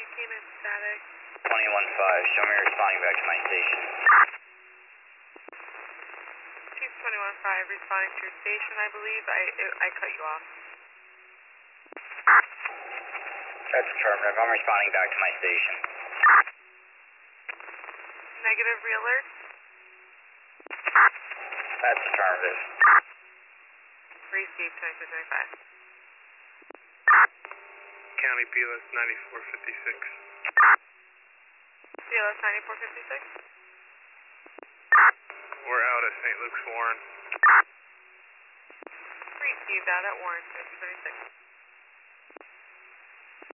came in static. 21-5, show me responding back to my station. Chief 21-5, responding to your station, I believe. I cut you off. That's affirmative. I'm responding back to my station. Negative, re-alert. That's affirmative. Receive 22-25. County PLS 9456. PLS 9456. We're out at St. Luke's Warren. Received out at Warren 2026.